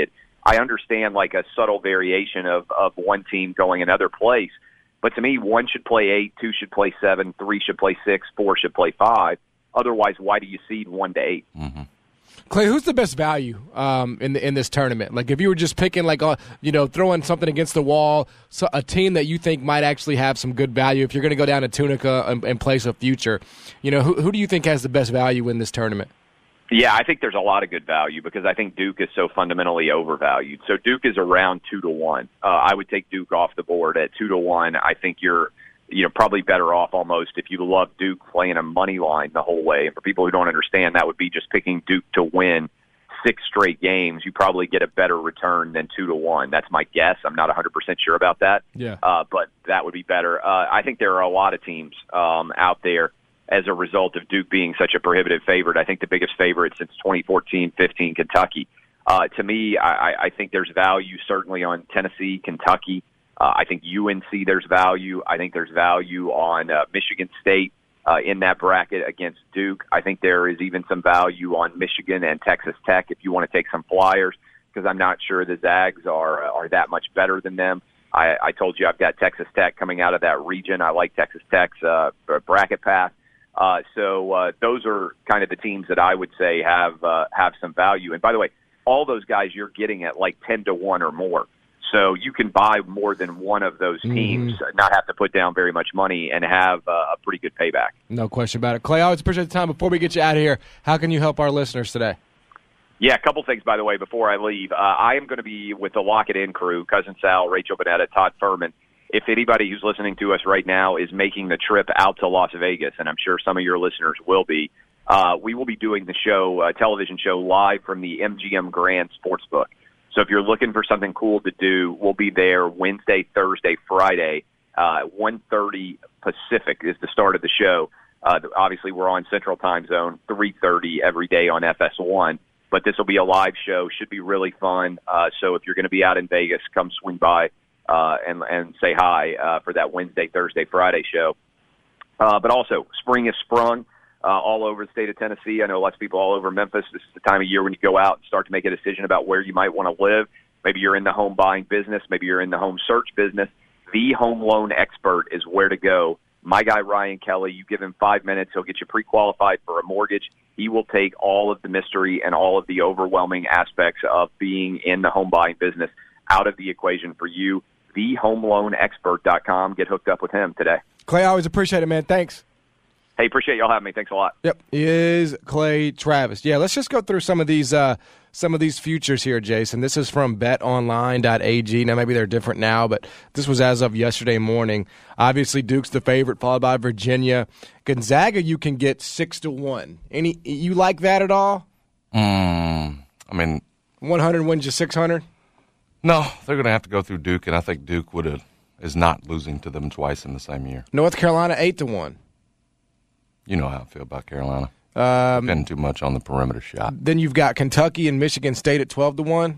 I understand like a subtle variation of, of one team going another place. But to me, one should play eight, two should play seven, three should play six, four should play five. Otherwise, why do you seed one to eight? Mm-hmm. Clay, who's the best value um, in the, in this tournament? Like, if you were just picking, like, uh, you know, throwing something against the wall, so a team that you think might actually have some good value, if you're going to go down to Tunica and, and place a future, you know, who, who do you think has the best value in this tournament? Yeah, I think there's a lot of good value because I think Duke is so fundamentally overvalued. So Duke is around two to one. Uh, I would take Duke off the board at two to one. I think you're, you know, probably better off almost if you love Duke playing a money line the whole way. And for people who don't understand, that would be just picking Duke to win six straight games. You probably get a better return than two to one. That's my guess. I'm not one hundred percent sure about that. Yeah. Uh, but that would be better. Uh, I think there are a lot of teams um, out there as a result of Duke being such a prohibitive favorite. I think the biggest favorite since twenty fourteen fifteen, Kentucky. Uh, to me, I, I think there's value certainly on Tennessee, Kentucky. Uh, I think U N C there's value. I think there's value on uh, Michigan State uh, in that bracket against Duke. I think there is even some value on Michigan and Texas Tech if you want to take some flyers, because I'm not sure the Zags are are that much better than them. I, I told you I've got Texas Tech coming out of that region. I like Texas Tech's uh, bracket path. Uh, so uh, those are kind of the teams that I would say have uh, have some value. And by the way, all those guys you're getting at like ten to one or more. So you can buy more than one of those teams, mm-hmm. not have to put down very much money, and have uh, a pretty good payback. No question about it. Clay, I always appreciate the time. Before we get you out of here, how can you help our listeners today? Yeah, a couple things, by the way, before I leave. Uh, I am going to be with the Lock It In crew, Cousin Sal, Rachel Bonetta, Todd Furman. If anybody who's listening to us right now is making the trip out to Las Vegas, and I'm sure some of your listeners will be, uh, we will be doing the show, uh, television show, live from the M G M Grand Sportsbook. So if you're looking for something cool to do, we'll be there Wednesday, Thursday, Friday. Uh, one thirty Pacific is the start of the show. Uh, obviously, we're on Central Time Zone, three thirty every day on F S one. But this will be a live show. Should be really fun. Uh, so if you're going to be out in Vegas, come swing by uh, and, and say hi uh, for that Wednesday, Thursday, Friday show. Uh, but also, spring has sprung. Uh, all over the state of Tennessee. I know lots of people all over Memphis. This is the time of year when you go out and start to make a decision about where you might want to live. Maybe you're in the home buying business. Maybe you're in the home search business. The Home Loan Expert is where to go. My guy, Ryan Kelly, you give him five minutes, he'll get you pre-qualified for a mortgage. He will take all of the mystery and all of the overwhelming aspects of being in the home buying business out of the equation for you. the home loan expert dot com. Get hooked up with him today. Clay, I always appreciate it, man. Thanks. Hey, appreciate y'all having me. Thanks a lot. Yep, he is Clay Travis. Yeah, let's just go through some of these uh, some of these futures here, Jason. This is from bet online dot a g. Now, maybe they're different now, but this was as of yesterday morning. Obviously, Duke's the favorite, followed by Virginia. Gonzaga, you can get six to one. Any you like that at all? Mm, I mean, one hundred wins you six hundred. No, they're going to have to go through Duke, and I think Duke would have is not losing to them twice in the same year. North Carolina eight to one. You know how I feel about Carolina. Um, Depending too much on the perimeter shot. Then you've got Kentucky and Michigan State at twelve to one.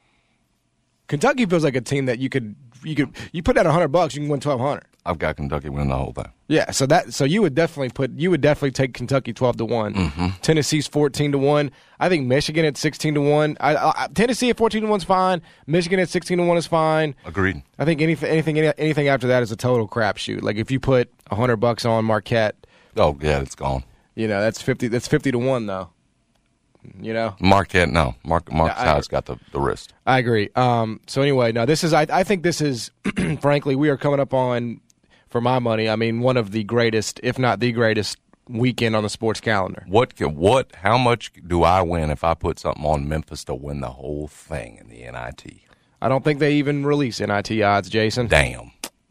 Kentucky feels like a team that you could you could you put down a hundred bucks, you can win twelve hundred. I've got Kentucky winning the whole thing. Yeah, so that so you would definitely put you would definitely take Kentucky twelve to one. Mm-hmm. Tennessee's fourteen to one. I think Michigan at sixteen to one. I, I, Tennessee at fourteen to one is fine. Michigan at sixteen to one is fine. Agreed. I think anything anything anything after that is a total crapshoot. Like if you put a hundred bucks on Marquette, oh yeah, it's gone. You know that's fifty. That's fifty to one though. You know, Marquette, no, Mark Mark Yeah, I- Side's got the, the wrist. I agree. Um, so anyway, no, this is. I, I think this is. Frankly, we are coming up on, for my money, I mean, one of the greatest, if not the greatest, weekend on the sports calendar. What can, what? How much do I win if I put something on Memphis to win the whole thing in the N I T? I don't think they even release N I T odds, Jason. Damn.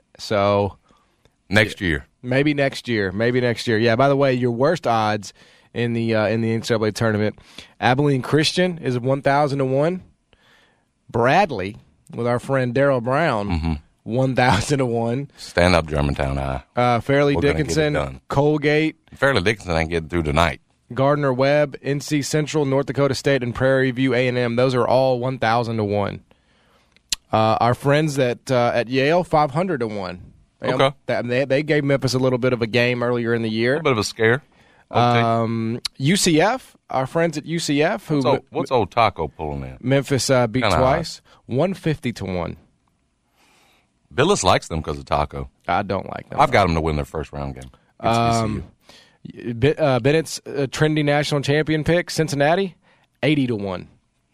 So next year, maybe next year, maybe next year. Yeah. By the way, your worst odds in the uh, in the N C double A tournament, Abilene Christian is one thousand to one. Bradley, with our friend Daryl Brown, mm-hmm. one thousand to one. Stand up, Germantown High. Uh, Fairleigh We're gonna get it Dickinson, done. Colgate, Fairleigh Dickinson ain't getting through tonight. Gardner Webb, N C Central, North Dakota State, and Prairie View A and M. Those are all one thousand to one. Uh, our friends at uh, at Yale, five hundred to one. They, Okay. They, they gave Memphis a little bit of a game earlier in the year. A little bit of a scare. Um, U C F, our friends at U C F. Who? What's old, what's old Taco pulling in? Memphis uh, beat Kinda twice, one fifty to one. Billis likes them because of Taco. I don't like them. I've got them to win their first round game. Um, uh, Bennett's uh, trendy national champion pick, Cincinnati, eighty to one.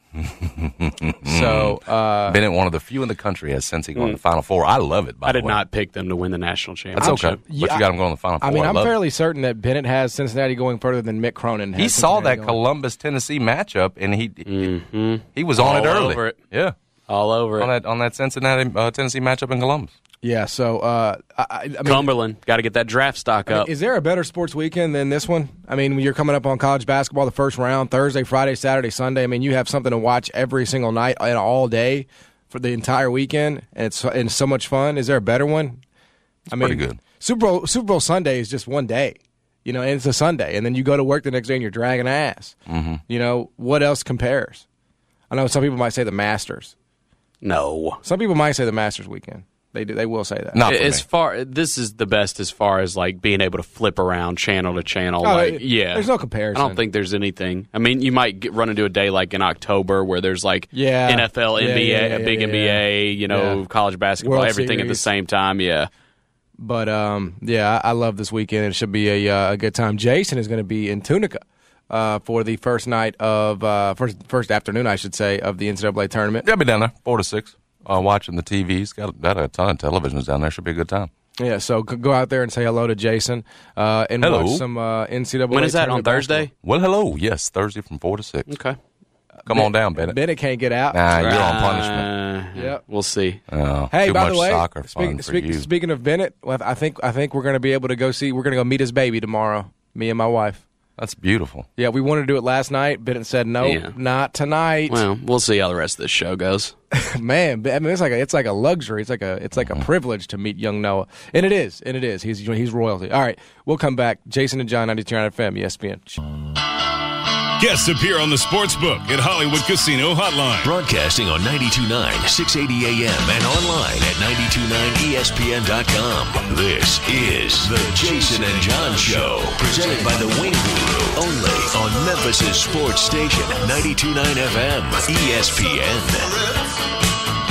So uh, Bennett, one of the few in the country, has Cincy going to the Final Four. I love it. By I the did way. not pick them to win the national championship. That's okay, but Yeah, you got them going to the Final Four. I mean, I I'm love fairly it. certain that Bennett has Cincinnati going further than Mick Cronin has. He saw Cincinnati that going. Columbus Tennessee matchup, and he Mm-hmm. he, he was on All it early. over it. Yeah, all over on it that on that Cincinnati uh, Tennessee matchup in Columbus. Yeah, so uh, I, I mean, Cumberland got to get that draft stock I mean, up. is there a better sports weekend than this one? I mean, when you're coming up on college basketball, the first round, Thursday, Friday, Saturday, Sunday. I mean, you have something to watch every single night and all day for the entire weekend, and it's, and it's so much fun. Is there a better one? It's I mean, pretty good. Super Bowl Super Bowl Sunday is just one day, you know, and it's a Sunday, and then you go to work the next day and you're dragging ass. Mm-hmm. You know, what else compares? I know some people might say the Masters. No, some people might say the Masters weekend. They do. They will say that. Not for as me. far this is the best as far as like being able to flip around channel to channel. Oh, like it- yeah, there's no comparison. I don't think there's anything. I mean, you might get, run into a day like in October where there's like Yeah. N F L, Yeah, N B A, yeah, yeah, a big yeah, N B A, you know, Yeah. college basketball, World everything at the Series. same time. Yeah. But um, yeah, I, I love this weekend. It should be a, uh, a good time. Jason is going to be in Tunica uh, for the first night of uh, first first afternoon, I should say, of the N C double A tournament. Yeah, I'll be down there four to six, uh, watching the T Vs. Got, got a ton of televisions down there. Should be a good time. Yeah, so g- go out there and say hello to Jason uh, and Hello. watch some uh, N C double A. When is that, on tournament Thursday? basketball. Well, hello. Yes, Thursday from four to six. Okay. Come on down, Bennett. Bennett can't get out. Nah, you're on punishment. Uh, Yep. We'll see. Oh, Hey, too by much the way, soccer speak, fun for speak, you. speaking of Bennett, well, I think I think we're going to be able to go see. We're going to go meet his baby tomorrow. Me and my wife. That's beautiful. Yeah, we wanted to do it last night. Bennett said no, Yeah. not tonight. Well, we'll see how the rest of this show goes. Man, I mean, it's like a, it's like a luxury. It's like a it's like a Mm-hmm. privilege to meet young Noah, and it is, and it is. He's he's royalty. All right, we'll come back. Jason and John, ninety-two point nine F M, E S P N. Guests appear on the Sportsbook at Hollywood Casino Hotline. Broadcasting on ninety-two point nine, six eighty A M and online at nine two nine E S P N dot com. This is the Jason and John Show, presented by the Wing Guru, only on Memphis' sports station, ninety-two point nine F M, E S P N.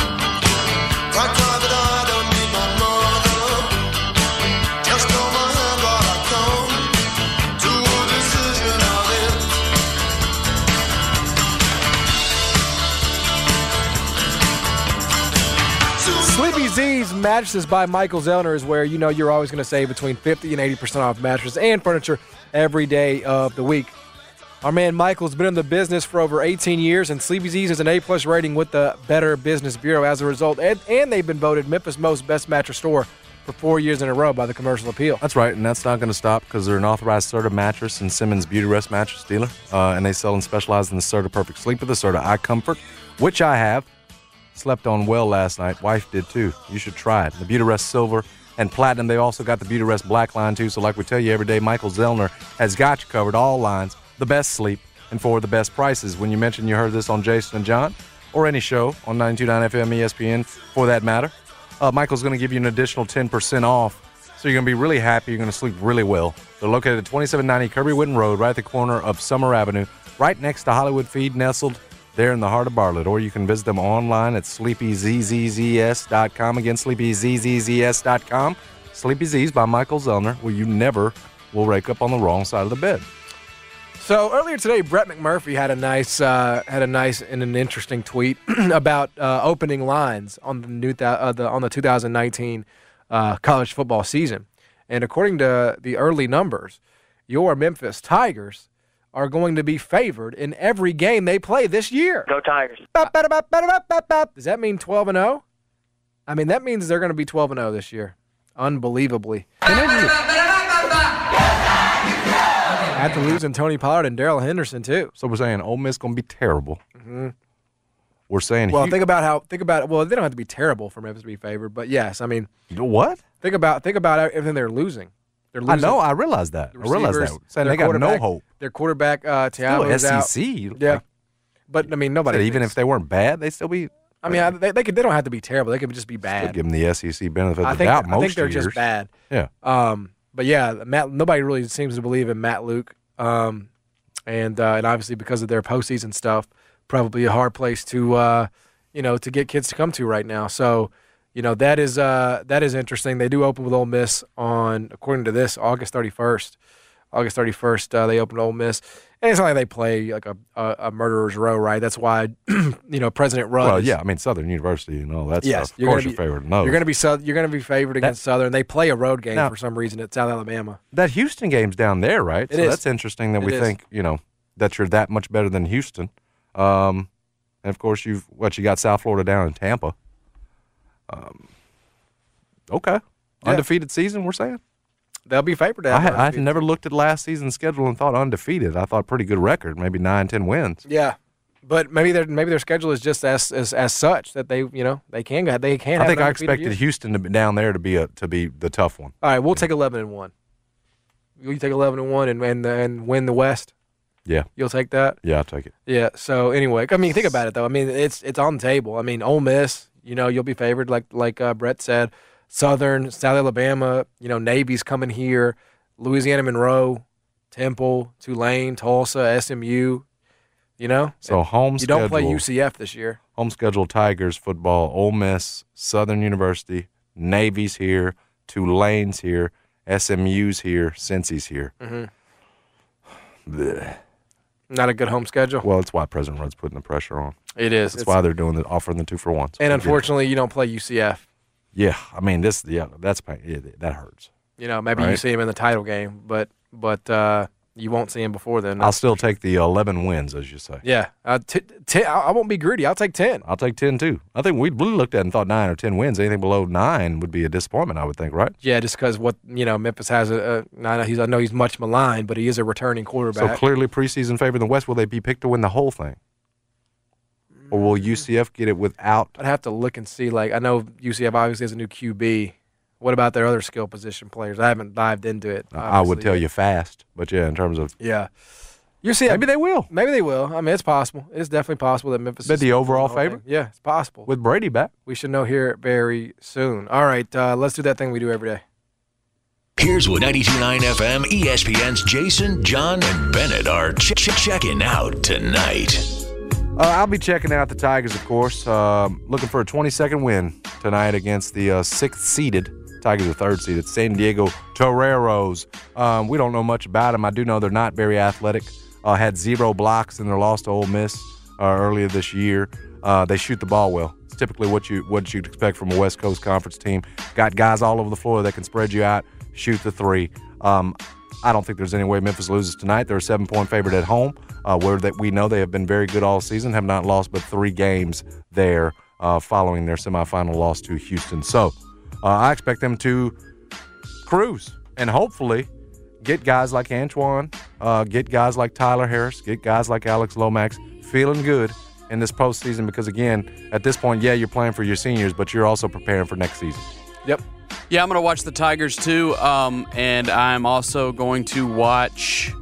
Sleepy Z's Mattresses by Michael Zellner is where you know you're always going to save between fifty and eighty percent off mattresses and furniture every day of the week. Our man Michael's been in the business for over eighteen years, and Sleepy Z's has an A-plus rating with the Better Business Bureau as a result, and, and they've been voted Memphis' most best mattress store for four years in a row by the Commercial Appeal. That's right, and that's not going to stop because they're an authorized Serta mattress and Simmons Beauty Rest mattress dealer, uh, and they sell and specialize in the Serta Perfect Sleeper, the Serta Eye Comfort, which I have. Slept on well last night. Wife did too. You should try it. The Beauty Rest Silver and Platinum. They also got the Beauty Rest Black line too. So like we tell you every day, Michael Zellner has got you covered. All lines, the best sleep, and for the best prices. When you mention you heard this on Jason and John, or any show on ninety-two point nine F M E S P N for that matter, uh, Michael's going to give you an additional ten percent off. So you're going to be really happy. You're going to sleep really well. They're located at twenty-seven ninety Kirby Witten Road, right at the corner of Summer Avenue, right next to Hollywood Feed, nestled there in the heart of Bartlett. Or you can visit them online at sleepy z z z s dot com. Again, sleepy z z z s dot com. Sleepy Z's by Michael Zellner, where you never will wake up on the wrong side of the bed. So earlier today, Brett McMurphy had a nice, uh, had a nice and an interesting tweet about uh, opening lines on the new th- uh, the on the two thousand nineteen uh, college football season, and according to the early numbers, your Memphis Tigers are going to be favored in every game they play this year. Go Tigers. Does that mean twelve and oh? I mean, that means they're going to be twelve and oh this year. Unbelievably. After losing Tony Pollard and Darrell Henderson, too. So we're saying Ole Miss going to be terrible. Mm-hmm. We're saying Well, hu- think about how, think about, well, they don't have to be terrible for Memphis to be favored, but yes, I mean. What? Think about, think about everything they're losing. They're I losing. know. I realize that. the I realize that. receivers, Saying their they got no quarterback- hope. Their quarterback, uh, Still Tiago's out. S E C. Yeah. Like, But, I mean, nobody. said even thinks- if they weren't bad, they still be. I mean, I, they, they, could, they don't have to be terrible. They could just be Still bad. give them the S E C benefit of I the think, doubt I most think they're years. just bad. Yeah. Um, but yeah, Matt. Nobody really seems to believe in Matt Luke, um, and uh, and obviously because of their postseason stuff, probably a hard place to uh, you know to get kids to come to right now. So, you know that is uh, that is interesting. They do open with Ole Miss on, according to this, August thirty-first. August thirty-first, uh, they opened Ole Miss. And it's not like they play like a, a, a murderer's row, right? That's why, you know, President Rudd. Well, is, yeah, I mean Southern University and all that yes, stuff. Of course, be, you're favored. No, you're going to be you're going to be favored against that, Southern. They play a road game now, for some reason at South Alabama. That Houston game's down there, right? It so is. That's interesting that it we is. think, you know, that you're that much better than Houston. Um, and of course, you've what you got South Florida down in Tampa. Um, okay, yeah. Undefeated season. We're saying. They'll be favored. To I, have I had never looked at last season's schedule and thought undefeated. I thought pretty good record, maybe nine, ten wins. Yeah, but maybe their maybe their schedule is just as as, as such that they you know they can they can. I have think an I undefeated expected year. Houston to be down there to be a to be the tough one. All right, we'll take eleven and one. You take eleven and one and and and win the West. Yeah, you'll take that. Yeah, I'll take it. Yeah. So anyway, I mean, think about it though. I mean, it's it's on the table. I mean, Ole Miss, you know, you'll be favored like like uh, Brett said. Southern, South Alabama, you know, Navy's coming here. Louisiana Monroe, Temple, Tulane, Tulsa, S M U, you know? So home You schedule. don't play U C F this year. Home schedule, Tigers, football, Ole Miss, Southern University, Navy's here, Tulane's here, S M U's here, Cincy's here. Mm-hmm. Blech. Not a good home schedule? Well, it's why President Rudd's putting the pressure on. It is. That's It's- why they're doing the offering the two for ones. And unfortunately, you don't play U C F. Yeah, I mean, this, yeah, that's pain. Yeah, that hurts. You know, maybe Right. you see him in the title game, but but uh, you won't see him before then. I'll still take the eleven wins, as you say. Yeah. Uh, t- t- I I won't be greedy. I'll take ten. I'll take ten, too. I think we really looked at it and thought nine or ten wins. Anything below nine would be a disappointment, I would think, right? Yeah, just because what, you know, Memphis has a, a I know he's I know he's much maligned, but he is a returning quarterback. So clearly preseason favor in the West. Will they be picked to win the whole thing? Or will U C F get it without? I'd have to look and see. Like, I know U C F obviously has a new Q B. What about their other skill position players? I haven't dived into it. I would obviously, tell but- you fast, but yeah, in terms of Yeah. U C F, maybe they will. Maybe they will. I mean, it's possible. It's definitely possible that Memphis But is the overall whole thing. favorite? Yeah, it's possible. With Brady back. We should know here very soon. All right, uh, let's do that thing we do every day. Here's what ninety-two point nine F M E S P N's Jason, John, and Bennett are ch- ch- checking out tonight. Uh, I'll be checking out the Tigers, of course. Um, looking for a twenty-second win tonight against the uh, sixth-seeded. Tigers are third-seeded. San Diego Toreros. Um, we don't know much about them. I do know they're not very athletic. Uh, had zero blocks in their loss to Ole Miss uh, earlier this year. Uh, they shoot the ball well. It's typically what you what you'd expect from a West Coast Conference team. Got guys all over the floor that can spread you out, shoot the three. Um, I don't think there's any way Memphis loses tonight. They're a seven-point favorite at home, uh, where that we know they have been very good all season, have not lost but three games there uh, following their semifinal loss to Houston. So uh, I expect them to cruise and hopefully get guys like Antoine, uh, get guys like Tyler Harris, get guys like Alex Lomax feeling good in this postseason because, again, at this point, yeah, you're playing for your seniors, but you're also preparing for next season. Yep. Yeah, I'm going to watch the Tigers too, um, and I'm also going to watch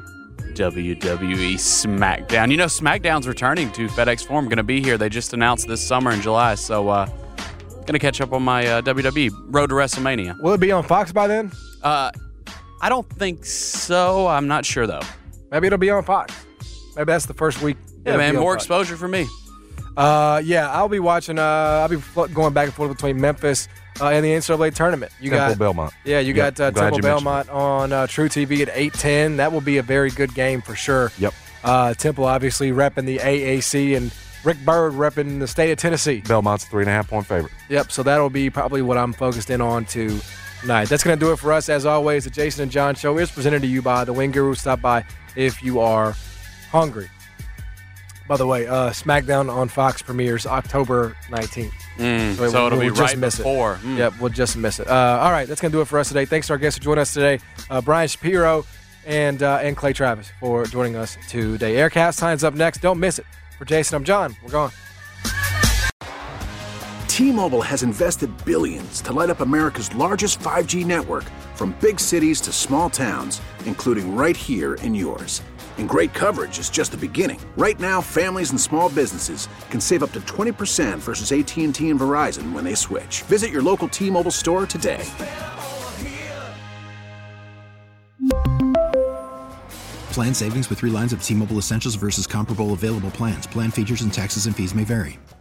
W W E SmackDown. You know, SmackDown's returning to FedEx Forum. Going to be here. They just announced this summer in July, so uh, going to catch up on my uh, W W E Road to WrestleMania. Will it be on Fox by then? Uh, I don't think so. I'm not sure though. Maybe it'll be on Fox. Maybe that's the first week. Yeah, it'll man, be on more Fox. exposure for me. Uh, yeah, I'll be watching. Uh, I'll be fl- going back and forth between Memphis uh, and the N C double A tournament. You Temple got Belmont. Yeah, you Yep, got uh, glad Temple you mentioned Belmont on uh, True T V at eight ten. That will be a very good game for sure. Yep. Uh, Temple obviously repping the A A C and Rick Byrd repping the state of Tennessee. Belmont's three and a half point favorite. Yep. So that'll be probably what I'm focused in on tonight. That's going to do it for us. As always, the Jason and John Show is presented to you by the Wing Guru. Stop by if you are hungry. By the way, uh, SmackDown on Fox premieres October nineteenth. Mm, so it'll we'll be just right miss before. It. Mm. Yep, we'll just miss it. Uh, all right, that's going to do it for us today. Thanks to our guests for joining us today, uh, Brian Shapiro and uh, and Clay Travis for joining us today. Aircast time's up next. Don't miss it. For Jason, I'm John. We're gone. T-Mobile has invested billions to light up America's largest five G network, from big cities to small towns, including right here in yours. And great coverage is just the beginning. Right now, families and small businesses can save up to twenty percent versus A T and T and Verizon when they switch. Visit your local T-Mobile store today. Plan savings with three lines of T-Mobile Essentials versus comparable available plans. Plan features and taxes and fees may vary.